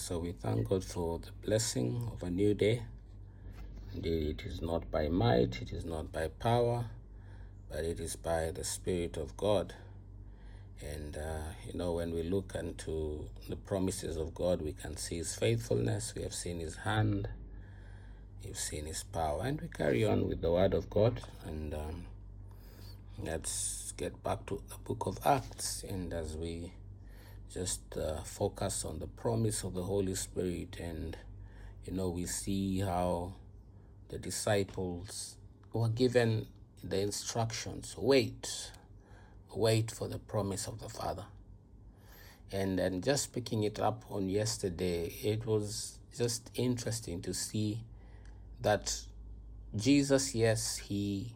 So we thank God for the blessing of a new day. Indeed, it is not by might, it is not by power, but it is by the Spirit of God. And, when we look into the promises of God, we can see His faithfulness. We have seen His hand. We've seen His power. And we carry on with the Word of God. And let's get back to the book of Acts. And as we just focus on the promise of the Holy Spirit, and we see how the disciples were given the instructions, wait for the promise of the Father. And then just picking it up on yesterday, it was just interesting to see that Jesus, yes, he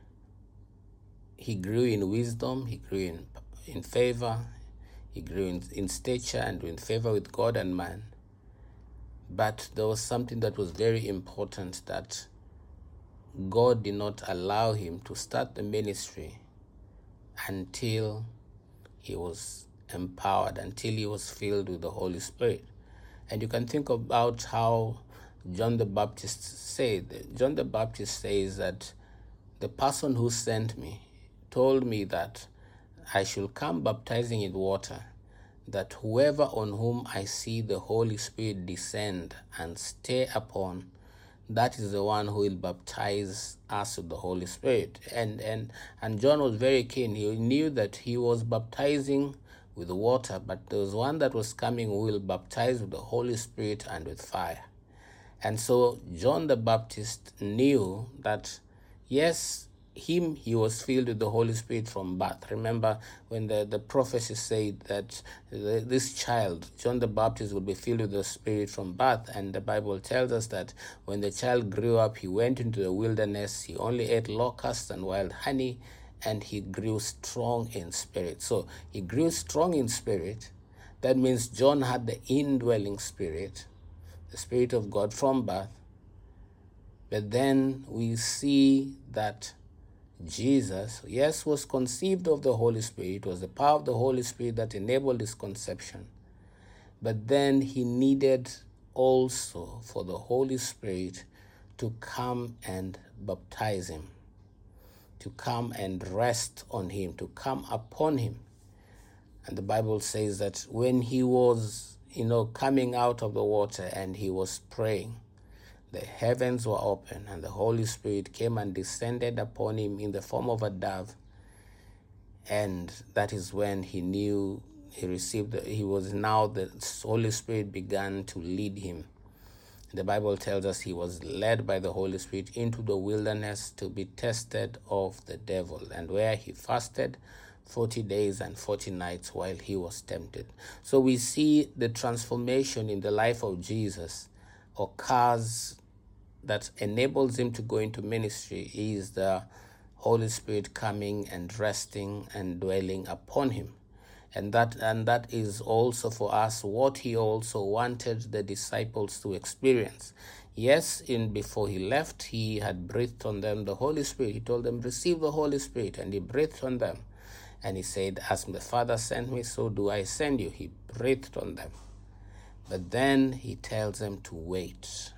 grew in wisdom, he grew in favor, he grew in stature and in favor with God and man. But there was something that was very important, that God did not allow him to start the ministry until he was empowered, until he was filled with the Holy Spirit. And you can think about how John the Baptist said. John the Baptist says that the person who sent me told me that I should come baptizing in water, that whoever on whom I see the Holy Spirit descend and stay upon, that is the one who will baptize us with the Holy Spirit. And John was very keen. He knew that he was baptizing with water, but there was one that was coming who will baptize with the Holy Spirit and with fire. And so John the Baptist knew that, yes, he was filled with the Holy Spirit from birth. Remember when the prophecy said that this child, John the Baptist, would be filled with the Spirit from birth. And the Bible tells us that when the child grew up, he went into the wilderness. He only ate locusts and wild honey, and he grew strong in spirit. So he grew strong in spirit. That means John had the indwelling Spirit, the Spirit of God from birth. But then we see that Jesus, yes, was conceived of the Holy Spirit. It was the power of the Holy Spirit that enabled his conception. But then he needed also for the Holy Spirit to come and baptize him, to come and rest on him, to come upon him. And the Bible says that when he was, coming out of the water and he was praying, the heavens were open and the Holy Spirit came and descended upon him in the form of a dove. And that is when he knew the Holy Spirit began to lead him. The Bible tells us he was led by the Holy Spirit into the wilderness to be tested of the devil, and where he fasted 40 days and 40 nights while he was tempted. So we see the transformation in the life of Jesus occurs that enables him to go into ministry is the Holy Spirit coming and resting and dwelling upon him. And that is also for us what he also wanted the disciples to experience. Yes, before he left, he had breathed on them the Holy Spirit. He told them, receive the Holy Spirit, and he breathed on them. And he said, as the Father sent me, so do I send you. He breathed on them. But then he tells them to wait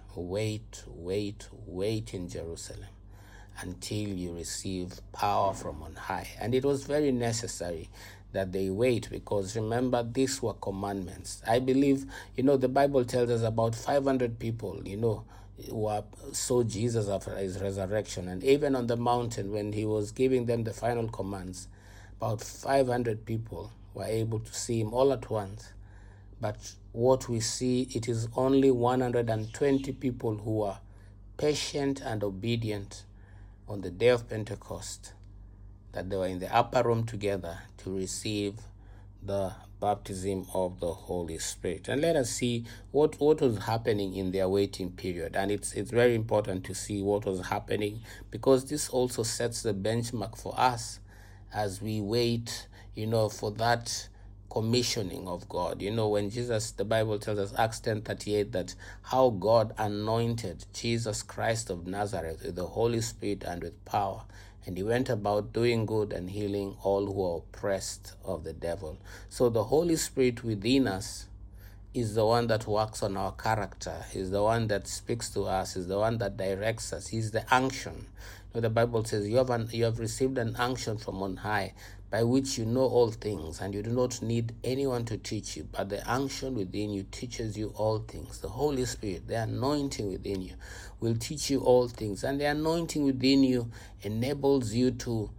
in Jerusalem until you receive power from on high. And it was very necessary that they wait, because remember, these were commandments. I believe, the Bible tells us about 500 people, who saw Jesus after his resurrection. And even on the mountain, when he was giving them the final commands, about 500 people were able to see him all at once. But what we see, it is only 120 people who are patient and obedient on the day of Pentecost, that they were in the upper room together to receive the baptism of the Holy Spirit. And let us see what was happening in their waiting period. And it's very important to see what was happening, because this also sets the benchmark for us as we wait, for that commissioning of God. When Jesus, the Bible tells us, Acts 10:38, that how God anointed Jesus Christ of Nazareth with the Holy Spirit and with power, and he went about doing good and healing all who are oppressed of the devil. So the Holy Spirit within us is the one that works on our character. He's the one that speaks to us. He's the one that directs us. He's the unction. The Bible says you have received an unction from on high, by which you know all things, and you do not need anyone to teach you, but the unction within you teaches you all things. The Holy Spirit, the anointing within you, will teach you all things, and the anointing within you enables you to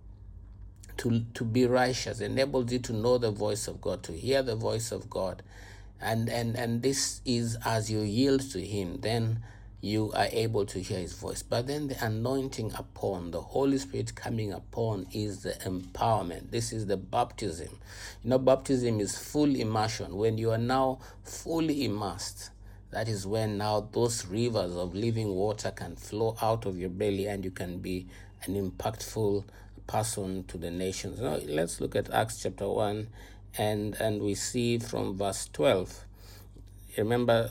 be righteous, enables you to know the voice of God, to hear the voice of God. And this is as you yield to Him, then you are able to hear His voice. But then the anointing upon, the Holy Spirit coming upon, is the empowerment. This is the baptism. Baptism is full immersion. When you are now fully immersed, that is when now those rivers of living water can flow out of your belly, and you can be an impactful person to the nations. Now let's look at Acts chapter 1, and we see from verse 12. Remember,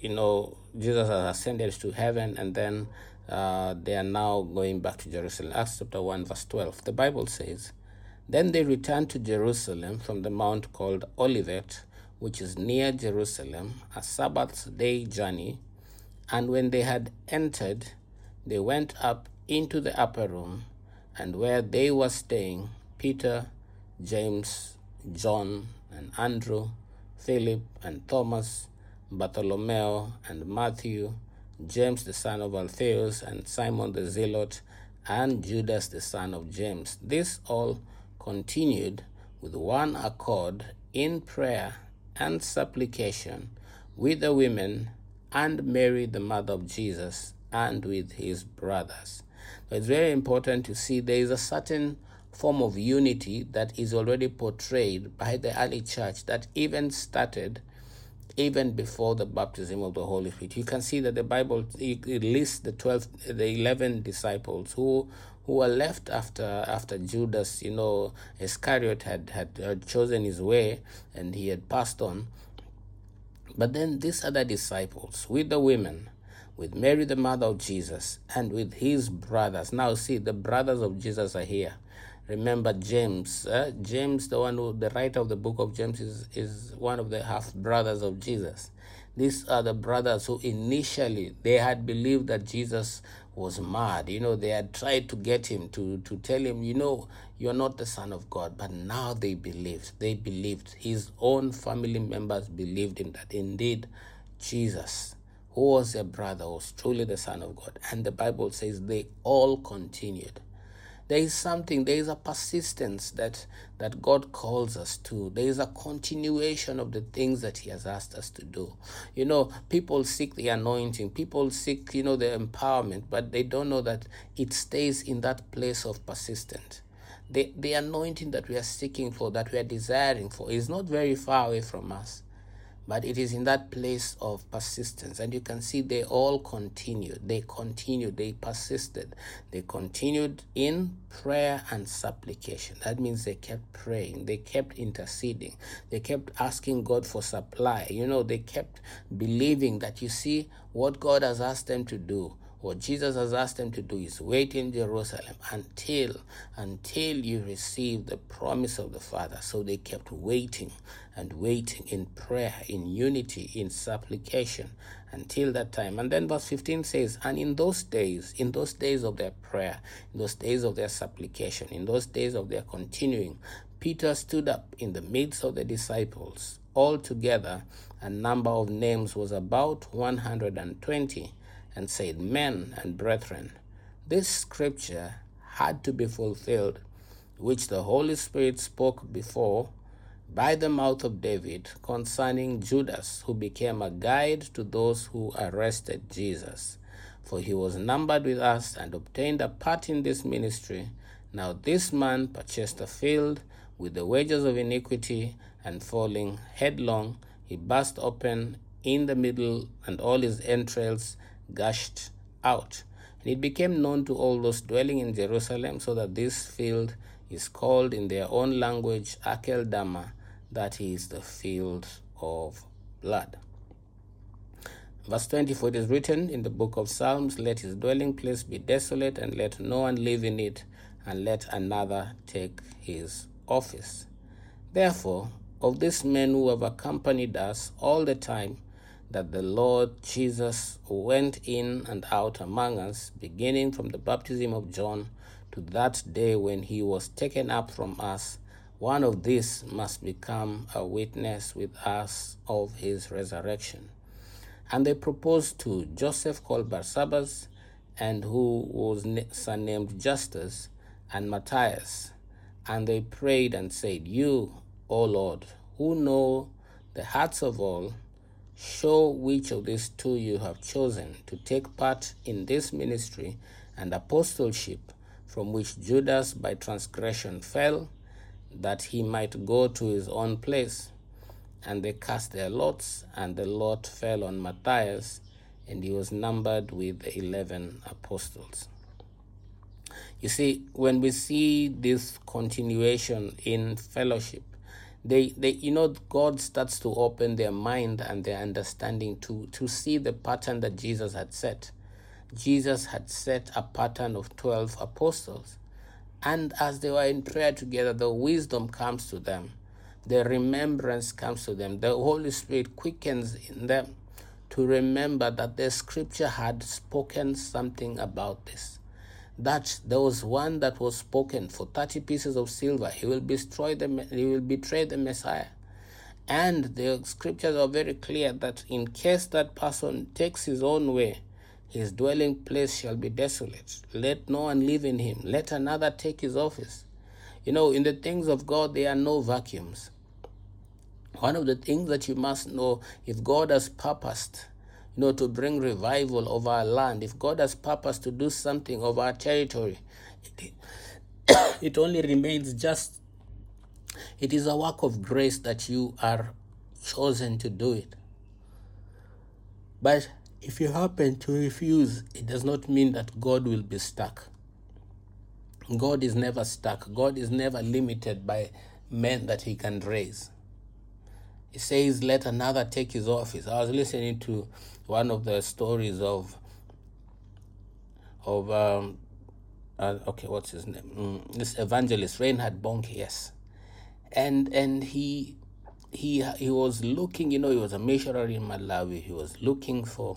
Jesus has ascended to heaven, and then they are now going back to Jerusalem. Acts chapter 1 verse 12. The Bible says, "Then they returned to Jerusalem from the mount called Olivet, which is near Jerusalem, a Sabbath day journey. And when they had entered, they went up into the upper room, and where they were staying, Peter, James, John, and Andrew, Philip, and Thomas, Bartholomew, and Matthew, James the son of Alphaeus, and Simon the Zealot, and Judas the son of James. This all continued with one accord in prayer and supplication with the women and Mary the mother of Jesus, and with his brothers." So it's very important to see there is a certain form of unity that is already portrayed by the early church that even started even before the baptism of the Holy Spirit. You can see that the Bible it lists the 11 disciples who were left after Judas, Iscariot had chosen his way and he had passed on. But then these other disciples, with the women, with Mary the mother of Jesus, and with his brothers. Now see, the brothers of Jesus are here. Remember James. James, the writer of the book of James, is one of the half brothers of Jesus. These are the brothers who initially they had believed that Jesus was mad. They had tried to get him to tell him, you're not the Son of God. But now they believed. They believed. His own family members believed him that indeed Jesus, who was their brother, was truly the Son of God. And the Bible says they all continued. There is a persistence that God calls us to. There is a continuation of the things that He has asked us to do. People seek the anointing. People seek, the empowerment, but they don't know that it stays in that place of persistence. The anointing that we are seeking for, that we are desiring for, is not very far away from us. But it is in that place of persistence. And you can see they all continued. They persisted. They continued in prayer and supplication. That means they kept praying. They kept interceding. They kept asking God for supply. They kept believing that, what God has asked them to do, what Jesus has asked them to do, is wait in Jerusalem until you receive the promise of the Father. So they kept waiting and waiting in prayer, in unity, in supplication until that time. And then verse 15 says, "And in those days of their prayer, in those days of their supplication, in those days of their continuing, Peter stood up in the midst of the disciples. Altogether, a number of names was about 120, and said, 'Men and brethren, this scripture had to be fulfilled, which the Holy Spirit spoke before by the mouth of David concerning Judas, who became a guide to those who arrested Jesus. For he was numbered with us and obtained a part in this ministry. Now this man purchased a field with the wages of iniquity, and falling headlong, he burst open in the middle, and all his entrails gushed out. And it became known to all those dwelling in Jerusalem, so that this field is called in their own language Akeldama, that is the field of blood." Verse 24, it is written in the book of Psalms, "Let his dwelling place be desolate, and let no one live in it, and let another take his office." Therefore, of these men who have accompanied us all the time that the Lord Jesus went in and out among us, beginning from the baptism of John to that day when he was taken up from us, one of these must become a witness with us of his resurrection. And they proposed to Joseph called Barsabbas, and who was surnamed Justus, and Matthias. And they prayed and said, You, O Lord, who know the hearts of all, show which of these two you have chosen to take part in this ministry and apostleship, from which Judas by transgression fell, that he might go to his own place. And they cast their lots, and the lot fell on Matthias, and he was numbered with the 11 apostles. You see, when we see this continuation in fellowship, God starts to open their mind and their understanding to see the pattern that Jesus had set. Jesus had set a pattern of 12 apostles. And as they were in prayer together, the wisdom comes to them. The remembrance comes to them. The Holy Spirit quickens in them to remember that the scripture had spoken something about this. That there was one that was spoken for 30 pieces of silver. He will betray the Messiah. And the scriptures are very clear that in case that person takes his own way, his dwelling place shall be desolate. Let no one live in him. Let another take his office. In the things of God, there are no vacuums. One of the things that you must know, if God has purposed, to bring revival over our land, if God has purposed to do something over our territory, it only remains it is a work of grace that you are chosen to do it. But if you happen to refuse, it does not mean that God will be stuck. God is never stuck. God is never limited by men that he can raise. He says, let another take his office. I was listening to one of the stories of what's his name? This evangelist, Reinhard Bonnke, yes. And he was looking, he was a missionary in Malawi. He was looking for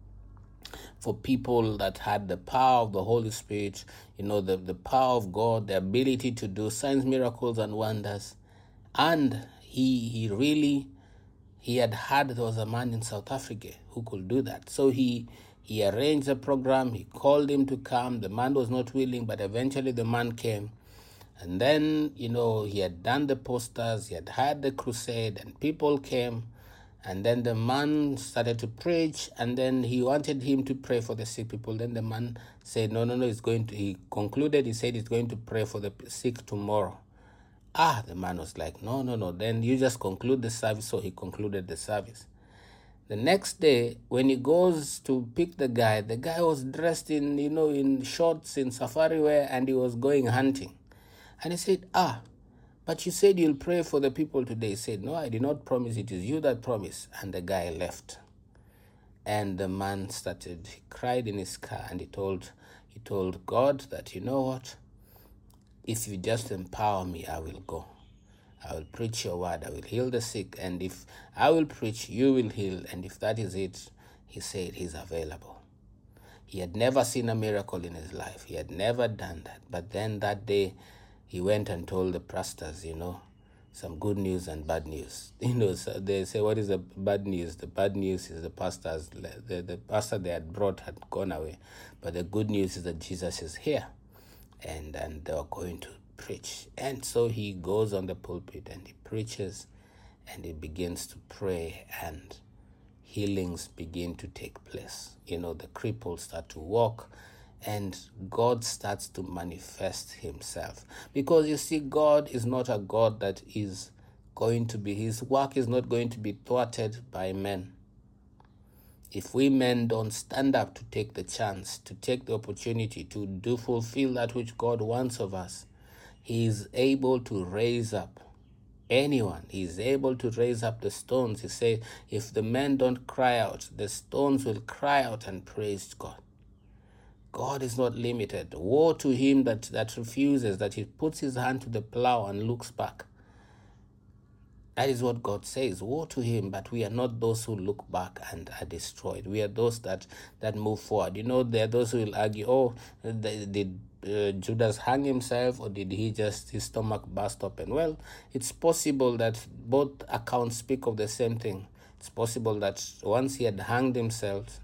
people that had the power of the Holy Spirit, the power of God, the ability to do signs, miracles, and wonders. And he had heard there was a man in South Africa who could do that. So he arranged a program. He called him to come. The man was not willing, but eventually the man came. And then, he had done the posters. He had had the crusade, and people came. And then the man started to preach, and then he wanted him to pray for the sick people. Then the man said, no, he concluded, he said he's going to pray for the sick tomorrow. The man was like, no, then you just conclude the service. So he concluded the service. The next day, when he goes to pick the guy was dressed in, in shorts, in safari wear, and he was going hunting. And he said, but you said you'll pray for the people today. He said, no, I did not promise. It is you that promised. And the guy left. And the man he cried in his car, and he told God that, you know what? If you just empower me, I will go. I will preach your word. I will heal the sick. And if I will preach, you will heal. And if that is it, he said he's available. He had never seen a miracle in his life. He had never done that. But then that day, he went and told the pastors, some good news and bad news. So they say, what is the bad news? The bad news is the pastor they had brought had gone away. But the good news is that Jesus is here. And they are going to preach. And so he goes on the pulpit and he preaches and he begins to pray, and healings begin to take place. The cripples start to walk, and God starts to manifest himself. Because you see, God is not a God that is going to be, his work is not going to be thwarted by men. If we men don't stand up to take the chance, to take the opportunity to fulfill that which God wants of us, he is able to raise up anyone. He is able to raise up the stones. He said, if the men don't cry out, the stones will cry out and praise God. God is not limited. Woe to him that refuses, that he puts his hand to the plow and looks back. That is what God says. Woe to him, but we are not those who look back and are destroyed. We are those that move forward. There are those who will argue, oh, did Judas hang himself, or did his stomach burst open? Well, it's possible that both accounts speak of the same thing. It's possible that once he had hanged himself,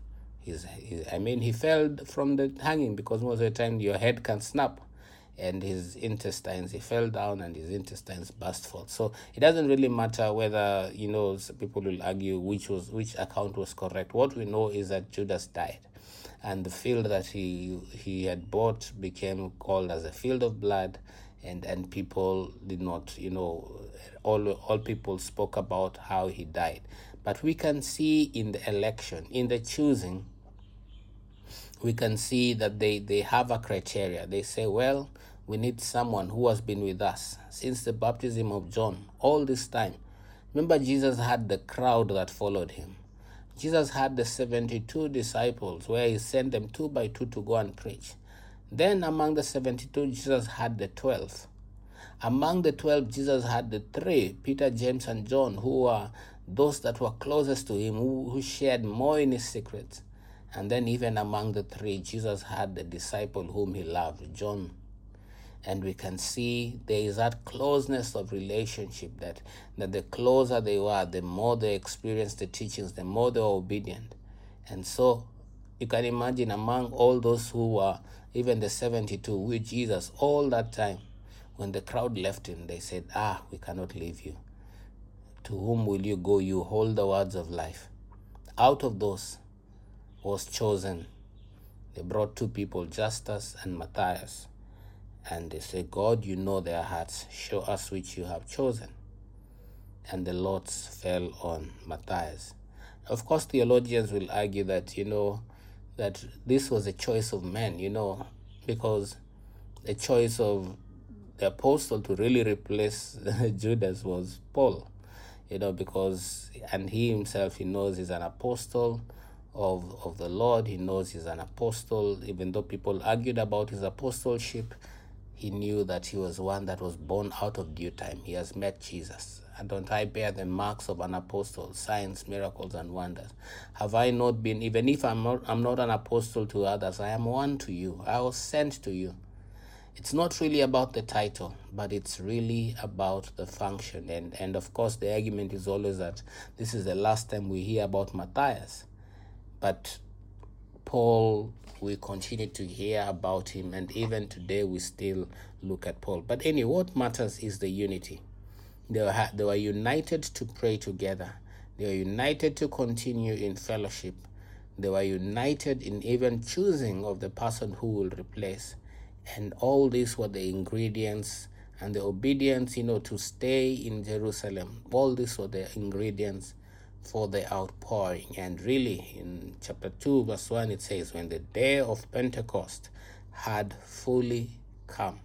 he fell from the hanging, because most of the time your head can snap, and his intestines, he fell down and his intestines burst forth. So it doesn't really matter whether, people will argue which account was correct. What we know is that Judas died, and the field that he had bought became called as a field of blood, and people did not, all people spoke about how he died. But we can see in the election, in the choosing, we can see that they have a criteria. They say, well, we need someone who has been with us since the baptism of John, all this time. Remember, Jesus had the crowd that followed him. Jesus had the 72 disciples, where he sent them 2 by 2 to go and preach. Then among the 72, Jesus had the 12. Among the 12, Jesus had the 3, Peter, James, and John, who were those that were closest to him, who shared more in his secrets. And then even among the 3, Jesus had the disciple whom he loved, John. And we can see there is that closeness of relationship, that the closer they were, the more they experienced the teachings, the more they were obedient. And so you can imagine, among all those who were, even the 72 with Jesus all that time, when the crowd left him, they said, we cannot leave you. To whom will you go? You hold the words of life. Out of those was chosen. They brought 2 people, Justus and Matthias. And they say, God, you know their hearts. Show us which you have chosen. And the lots fell on Matthias. Of course, theologians will argue that, that this was a choice of men, because the choice of the apostle to really replace Judas was Paul, because, and he himself, he knows he's an apostle of the Lord. He knows he's an apostle. Even though people argued about his apostleship, he knew that he was one that was born out of due time. He has met Jesus. And don't I bear the marks of an apostle, signs, miracles, and wonders? Have I not been, even if I'm not an apostle to others, I am one to you. I was sent to you. It's not really about the title, but it's really about the function. And of course, the argument is always that this is the last time we hear about Matthias. But Paul, we continue to hear about him, and even today we still look at Paul. But anyway, what matters is the unity. They were united to pray together. They were united to continue in fellowship. They were united in even choosing of the person who will replace. And all these were the ingredients, and the obedience, to stay in Jerusalem. All these were the ingredients for the outpouring. And really, in chapter 2, verse 1, it says, when the day of Pentecost had fully come.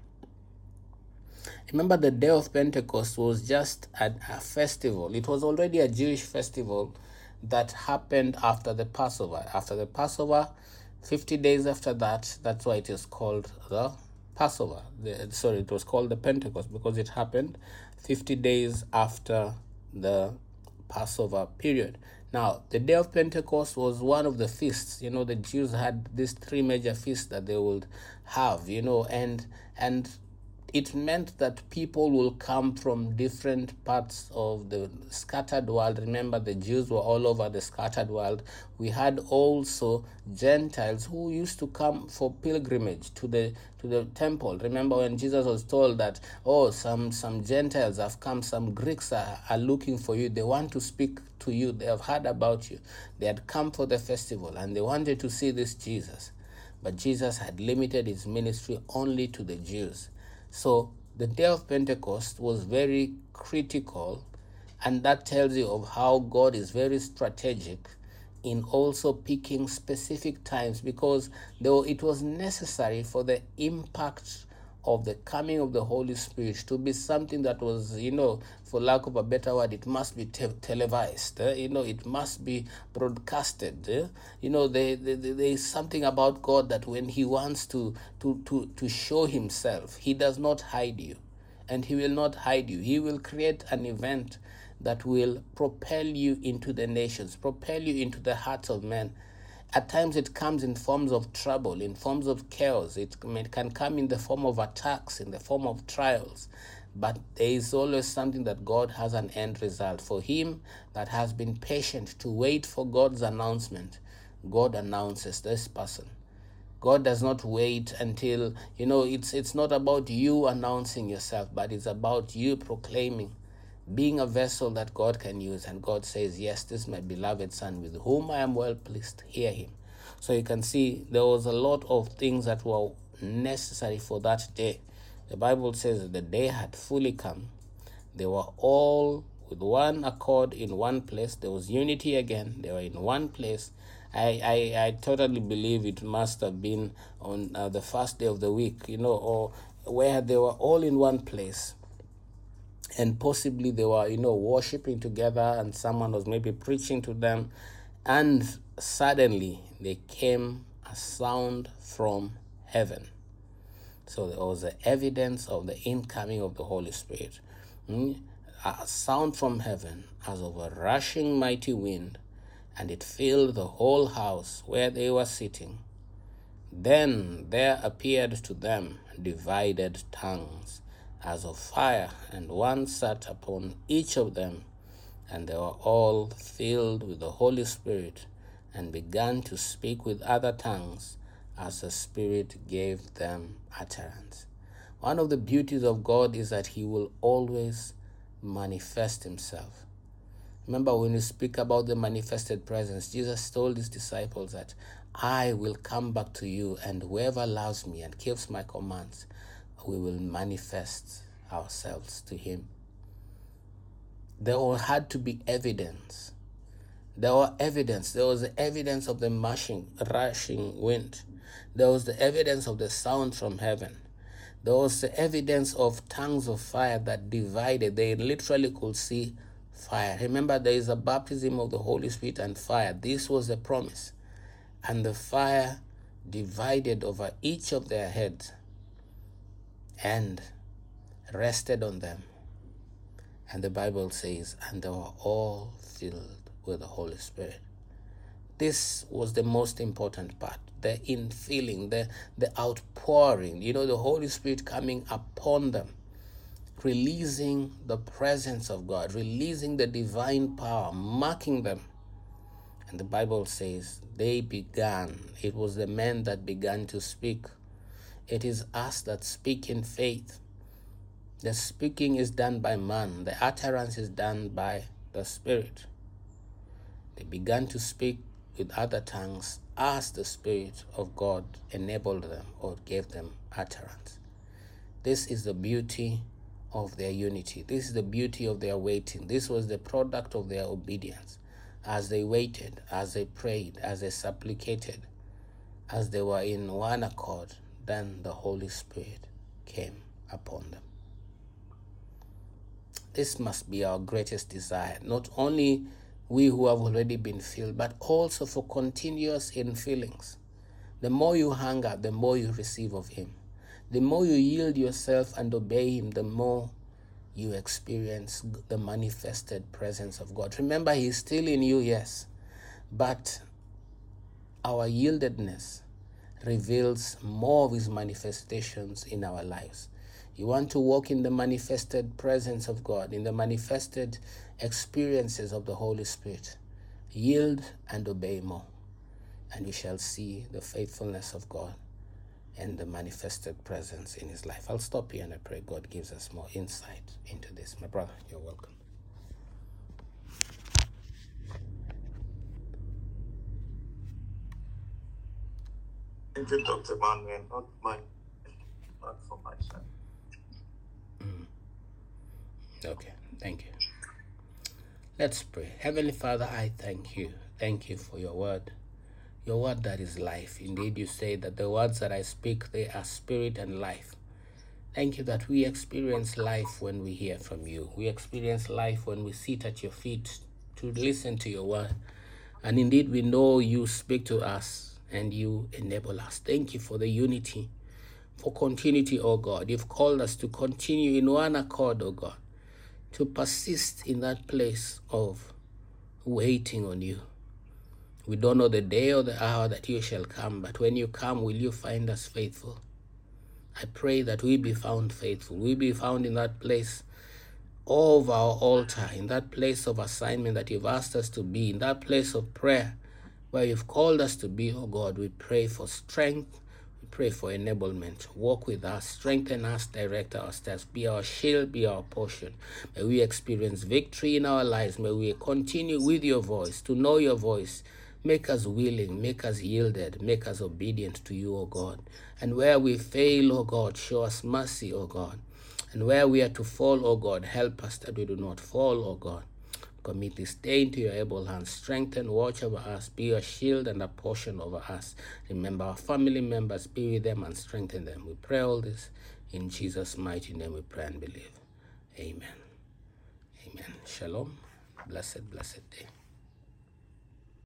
Remember, the day of Pentecost was just a festival. It was already a Jewish festival that happened after the Passover. After the Passover, 50 days after that, that's why it is called the Passover. It was called the Pentecost, because it happened 50 days after the Passover period. Now, the day of Pentecost was one of the feasts. The Jews had these 3 major feasts that they would have, and it meant that people will come from different parts of the scattered world. Remember, the Jews were all over the scattered world. We had also Gentiles who used to come for pilgrimage to the temple. Remember when Jesus was told that, some Gentiles have come, some Greeks are looking for you. They want to speak to you. They have heard about you. They had come for the festival, and they wanted to see this Jesus. But Jesus had limited his ministry only to the Jews. So the day of Pentecost was very critical, and that tells you of how God is very strategic in also picking specific times, because though it was necessary for the impact of the coming of the Holy Spirit to be something that was, for lack of a better word, it must be televised. It must be broadcasted. There is something about God that when he wants to show himself, he does not hide you. And he will not hide you. He will create an event that will propel you into the nations, propel you into the hearts of men. At times it comes in forms of trouble, in forms of chaos. It can come in the form of attacks, in the form of trials. But there is always something that God has an end result. For him that has been patient to wait for God's announcement, God announces this person. God does not wait until, it's not about you announcing yourself, but it's about you proclaiming, being a vessel that God can use. And God says, yes, this is my beloved son with whom I am well pleased. Hear him. So you can see there was a lot of things that were necessary for that day. The Bible says that the day had fully come. They were all with one accord in one place. There was unity again. They were in one place. I totally believe it must have been on the first day of the week, or where they were all in one place. And possibly they were, worshiping together, and someone was maybe preaching to them. And suddenly there came a sound from heaven. So there was the evidence of the incoming of the Holy Spirit. A sound from heaven as of a rushing mighty wind, and it filled the whole house where they were sitting. Then there appeared to them divided tongues as of fire, and one sat upon each of them. And they were all filled with the Holy Spirit, and began to speak with other tongues as the Spirit gave them utterance. One of the beauties of God is that he will always manifest himself. Remember, when we speak about the manifested presence, Jesus told his disciples that I will come back to you, and whoever loves me and keeps my commands, we will manifest ourselves to him. There had to be evidence. There was the evidence of the rushing wind. There was the evidence of the sound from heaven. There was the evidence of tongues of fire that divided. They literally could see fire. Remember, there is a baptism of the Holy Spirit and fire. This was the promise. And the fire divided over each of their heads and rested on them. And the Bible says, and they were all filled with the Holy Spirit. This was the most important part, the infilling, the outpouring, the Holy Spirit coming upon them, releasing the presence of God, releasing the divine power, marking them. And the Bible says they began. It was the men that began to speak. It is us that speak in faith. The speaking is done by man. The utterance is done by the Spirit. They began to speak with other tongues as the Spirit of God enabled them or gave them utterance. This is the beauty of their unity. This is the beauty of their waiting. This was the product of their obedience. As they waited, as they prayed, as they supplicated, as they were in one accord, then the Holy Spirit came upon them. This must be our greatest desire, not only we who have already been filled, but also for continuous infillings. The more you hunger, the more you receive of him. The more you yield yourself and obey him, the more you experience the manifested presence of God. Remember, he is still in you, yes, but our yieldedness reveals more of his manifestations in our lives. You want to walk in the manifested presence of God, in the manifested experiences of the Holy Spirit. Yield and obey more, and you shall see the faithfulness of God and the manifested presence in his life. I'll stop here and I pray God gives us more insight into this. My brother, you're welcome. Thank you, Dr. Manuel. Not for my son. Okay, thank you. Let's pray. Heavenly Father, I thank you. Thank you for your word that is life. Indeed, you say that the words that I speak, they are spirit and life. Thank you that we experience life when we hear from you. We experience life when we sit at your feet to listen to your word. And indeed, we know you speak to us and you enable us. Thank you for the unity, for continuity, oh God. You've called us to continue in one accord, oh God. to persist in that place of waiting on you. We don't know the day or the hour that you shall come, but when you come, will you find us faithful? I pray that we be found faithful. We be found in that place of our altar, in that place of assignment that you've asked us to be, in that place of prayer where you've called us to be, oh God. We pray for strength. We pray for enablement. Walk with us, strengthen us, direct our steps, be our shield, be our portion. May we experience victory in our lives. May we continue with your voice, to know your voice. Make us willing, make us yielded, make us obedient to you, O God. And where we fail, O God, show us mercy, O God. And where we are to fall, O God, help us that we do not fall, O God. Commit this day into your able hands. Strengthen, watch over us, be a shield and a portion over us. Remember our family members, be with them and strengthen them. We pray all this in Jesus' mighty name. We pray and believe. Amen. Amen. Shalom. Blessed day.